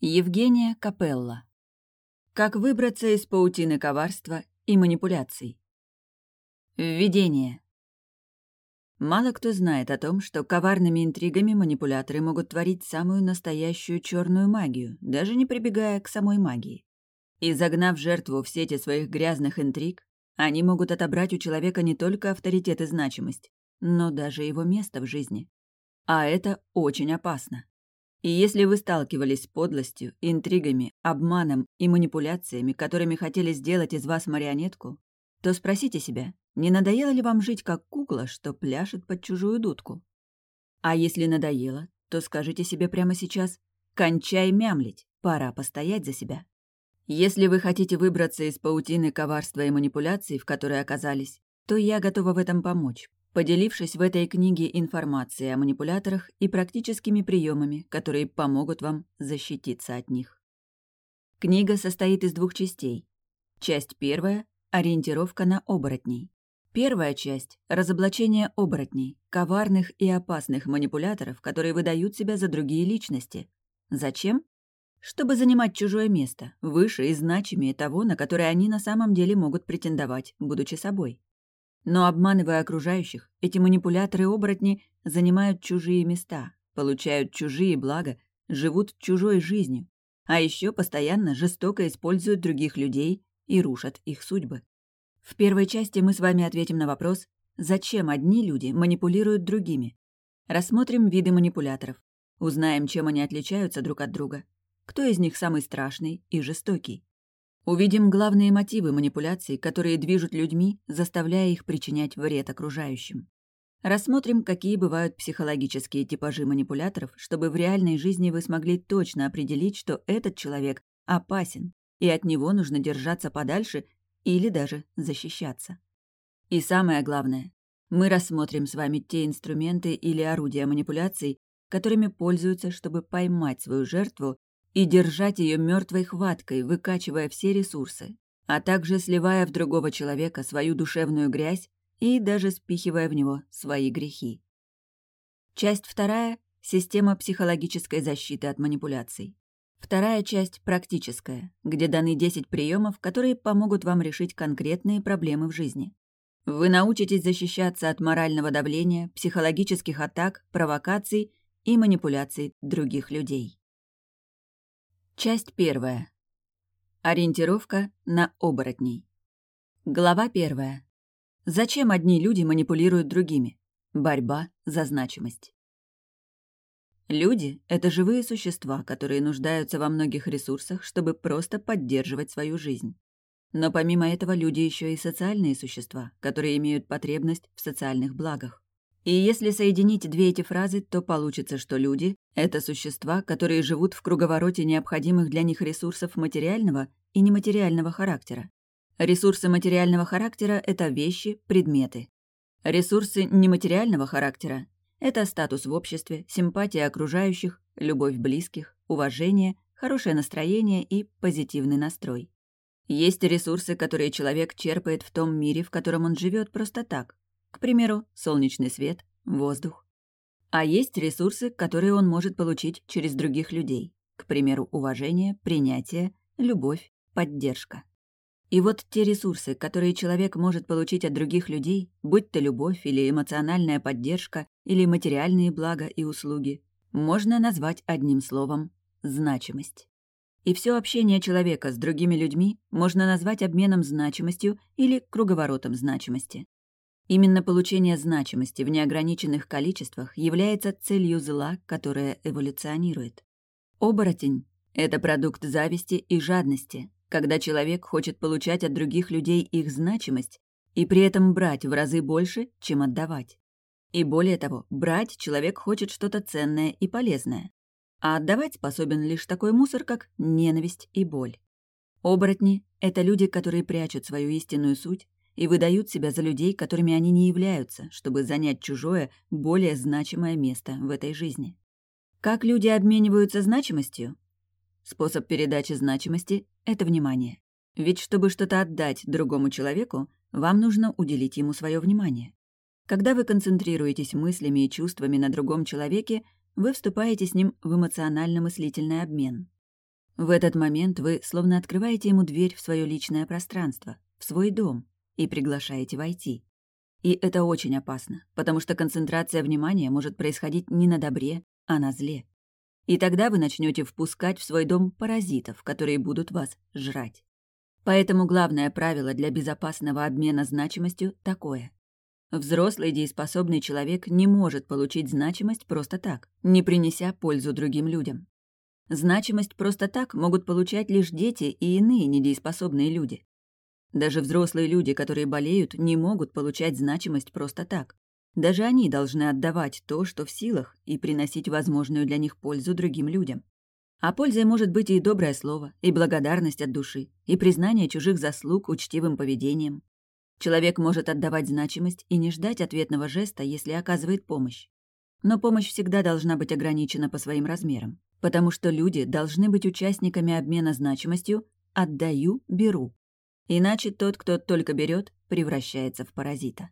Евгения Капелла. Как выбраться из паутины коварства и манипуляций? Введение. Мало кто знает о том, что коварными интригами манипуляторы могут творить самую настоящую черную магию, даже не прибегая к самой магии. И загнав жертву в сети своих грязных интриг, они могут отобрать у человека не только авторитет и значимость, но даже его место в жизни. А это очень опасно. И если вы сталкивались с подлостью, интригами, обманом и манипуляциями, которыми хотели сделать из вас марионетку, то спросите себя, не надоело ли вам жить как кукла, что пляшет под чужую дудку? А если надоело, то скажите себе прямо сейчас «кончай мямлить, пора постоять за себя». Если вы хотите выбраться из паутины коварства и манипуляций, в которой оказались, то я готова в этом помочь, поделившись в этой книге информацией о манипуляторах и практическими приемами, которые помогут вам защититься от них. Книга состоит из 2 частей. Часть 1 – ориентировка на оборотней. Первая часть – разоблачение оборотней, коварных и опасных манипуляторов, которые выдают себя за другие личности. Зачем? Чтобы занимать чужое место, выше и значимее того, на которое они на самом деле могут претендовать, будучи собой. Но обманывая окружающих, эти манипуляторы-оборотни занимают чужие места, получают чужие блага, живут чужой жизнью, а еще постоянно жестоко используют других людей и рушат их судьбы. В первой части мы с вами ответим на вопрос, зачем одни люди манипулируют другими. Рассмотрим виды манипуляторов, узнаем, чем они отличаются друг от друга, кто из них самый страшный и жестокий. Увидим главные мотивы манипуляций, которые движут людьми, заставляя их причинять вред окружающим. Рассмотрим, какие бывают психологические типажи манипуляторов, чтобы в реальной жизни вы смогли точно определить, что этот человек опасен, и от него нужно держаться подальше или даже защищаться. И самое главное, мы рассмотрим с вами те инструменты или орудия манипуляций, которыми пользуются, чтобы поймать свою жертву и держать ее мертвой хваткой, выкачивая все ресурсы, а также сливая в другого человека свою душевную грязь и даже спихивая в него свои грехи. Часть 2 – система психологической защиты от манипуляций. Вторая часть – практическая, где даны 10 приемов, которые помогут вам решить конкретные проблемы в жизни. Вы научитесь защищаться от морального давления, психологических атак, провокаций и манипуляций других людей. Часть 1. Ориентировка на оборотней. Глава 1. Зачем одни люди манипулируют другими? Борьба за значимость. Люди — это живые существа, которые нуждаются во многих ресурсах, чтобы просто поддерживать свою жизнь. Но помимо этого люди еще и социальные существа, которые имеют потребность в социальных благах. И если соединить 2 эти фразы, то получится, что люди — это существа, которые живут в круговороте необходимых для них ресурсов материального и нематериального характера. Ресурсы материального характера — это вещи, предметы. Ресурсы нематериального характера — это статус в обществе, симпатия окружающих, любовь близких, уважение, хорошее настроение и позитивный настрой. Есть ресурсы, которые человек черпает в том мире, в котором он живет просто так. К примеру, солнечный свет, воздух. А есть ресурсы, которые он может получить через других людей. К примеру, уважение, принятие, любовь, поддержка. И вот те ресурсы, которые человек может получить от других людей, будь то любовь или эмоциональная поддержка, или материальные блага и услуги, можно назвать одним словом «значимость». И все общение человека с другими людьми можно назвать обменом значимостью или круговоротом значимости. Именно получение значимости в неограниченных количествах является целью зла, которое эволюционирует. Оборотень — это продукт зависти и жадности, когда человек хочет получать от других людей их значимость и при этом брать в разы больше, чем отдавать. И более того, брать человек хочет что-то ценное и полезное, а отдавать способен лишь такой мусор, как ненависть и боль. Оборотни — это люди, которые прячут свою истинную суть и выдают себя за людей, которыми они не являются, чтобы занять чужое, более значимое место в этой жизни. Как люди обмениваются значимостью? Способ передачи значимости — это внимание. Ведь чтобы что-то отдать другому человеку, вам нужно уделить ему свое внимание. Когда вы концентрируетесь мыслями и чувствами на другом человеке, вы вступаете с ним в эмоционально-мыслительный обмен. В этот момент вы словно открываете ему дверь в свое личное пространство, в свой дом, и приглашаете войти. И это очень опасно, потому что концентрация внимания может происходить не на добре, а на зле. И тогда вы начнете впускать в свой дом паразитов, которые будут вас жрать. Поэтому главное правило для безопасного обмена значимостью такое. Взрослый дееспособный человек не может получить значимость просто так, не принеся пользу другим людям. Значимость просто так могут получать лишь дети и иные недееспособные люди. Даже взрослые люди, которые болеют, не могут получать значимость просто так. Даже они должны отдавать то, что в силах, и приносить возможную для них пользу другим людям. А пользой может быть и доброе слово, и благодарность от души, и признание чужих заслуг учтивым поведением. Человек может отдавать значимость и не ждать ответного жеста, если оказывает помощь. Но помощь всегда должна быть ограничена по своим размерам, потому что люди должны быть участниками обмена значимостью «отдаю, беру». Иначе тот, кто только берет, превращается в паразита.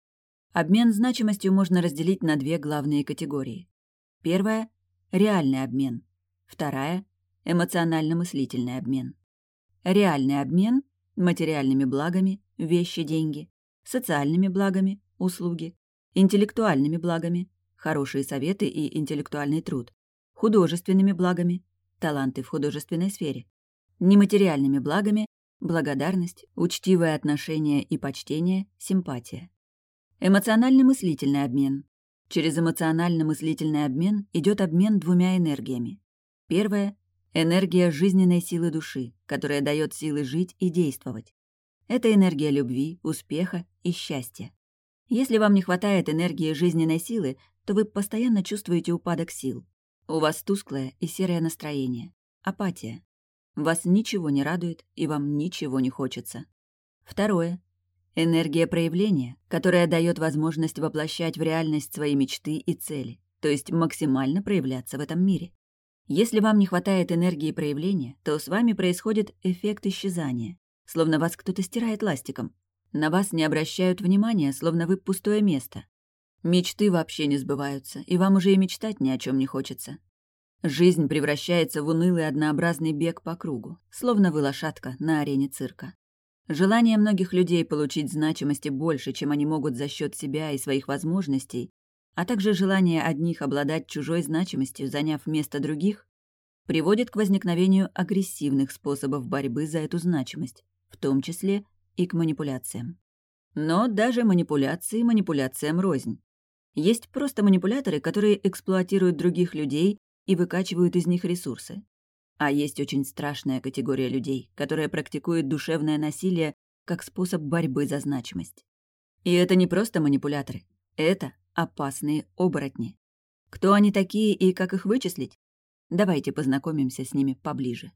Обмен значимостью можно разделить на две главные категории. Первая — реальный обмен. Вторая — эмоционально-мыслительный обмен. Реальный обмен — материальными благами, вещи, деньги, социальными благами, услуги, интеллектуальными благами, хорошие советы и интеллектуальный труд, художественными благами, таланты в художественной сфере, нематериальными благами, благодарность, учтивое отношение и почтение, симпатия. Эмоционально-мыслительный обмен. Через эмоционально-мыслительный обмен идет обмен двумя энергиями. Первая — энергия жизненной силы души, которая дает силы жить и действовать. Это энергия любви, успеха и счастья. Если вам не хватает энергии жизненной силы, то вы постоянно чувствуете упадок сил. У вас тусклое и серое настроение, апатия. Вас ничего не радует и вам ничего не хочется. Второе — энергия проявления, которая дает возможность воплощать в реальность свои мечты и цели, то есть максимально проявляться в этом мире. Если вам не хватает энергии проявления, то с вами происходит эффект исчезания, словно вас кто-то стирает ластиком. На вас не обращают внимания, словно вы пустое место. Мечты вообще не сбываются, и вам уже и мечтать ни о чем не хочется. Жизнь превращается в унылый однообразный бег по кругу, словно вы лошадка на арене цирка. Желание многих людей получить значимости больше, чем они могут за счет себя и своих возможностей, а также желание одних обладать чужой значимостью, заняв место других, приводит к возникновению агрессивных способов борьбы за эту значимость, в том числе и к манипуляциям. Но даже манипуляции манипуляциям рознь. Есть просто манипуляторы, которые эксплуатируют других людей и выкачивают из них ресурсы. А есть очень страшная категория людей, которая практикует душевное насилие как способ борьбы за значимость. И это не просто манипуляторы, это опасные оборотни. Кто они такие и как их вычислить? Давайте познакомимся с ними поближе.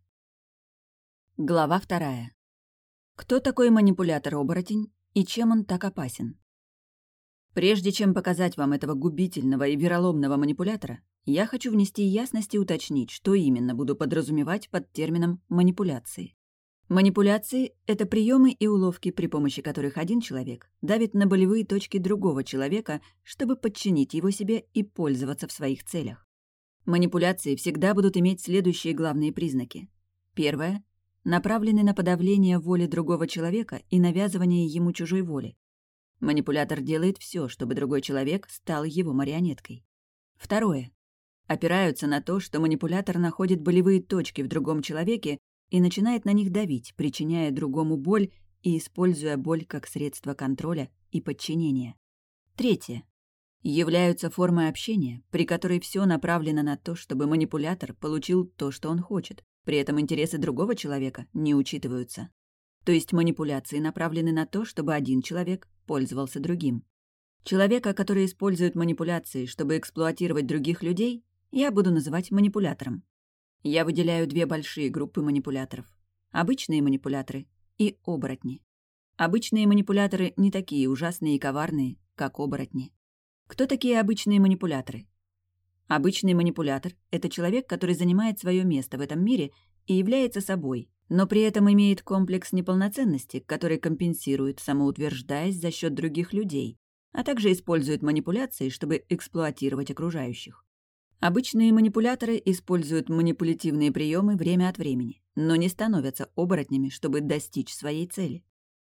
Глава 2. Кто такой манипулятор-оборотень и чем он так опасен? Прежде чем показать вам этого губительного и вероломного манипулятора, я хочу внести ясность и уточнить, что именно буду подразумевать под термином «манипуляции». Манипуляции — это приемы и уловки, при помощи которых один человек давит на болевые точки другого человека, чтобы подчинить его себе и пользоваться в своих целях. Манипуляции всегда будут иметь следующие главные признаки. Первое — направлены на подавление воли другого человека и навязывание ему чужой воли. Манипулятор делает все, чтобы другой человек стал его марионеткой. Второе — опираются на то, что манипулятор находит болевые точки в другом человеке и начинает на них давить, причиняя другому боль и используя боль как средство контроля и подчинения. Третье. Являются формой общения, при которой все направлено на то, чтобы манипулятор получил то, что он хочет. При этом интересы другого человека не учитываются. То есть манипуляции направлены на то, чтобы один человек пользовался другим. Человека, который использует манипуляции, чтобы эксплуатировать других людей, я буду называть манипулятором. Я выделяю две большие группы манипуляторов. Обычные манипуляторы и оборотни. Обычные манипуляторы не такие ужасные и коварные, как оборотни. Кто такие обычные манипуляторы? Обычный манипулятор — это человек, который занимает свое место в этом мире и является собой, но при этом имеет комплекс неполноценности, который компенсирует, самоутверждаясь за счет других людей, а также использует манипуляции, чтобы эксплуатировать окружающих. Обычные манипуляторы используют манипулятивные приемы время от времени, но не становятся оборотнями, чтобы достичь своей цели.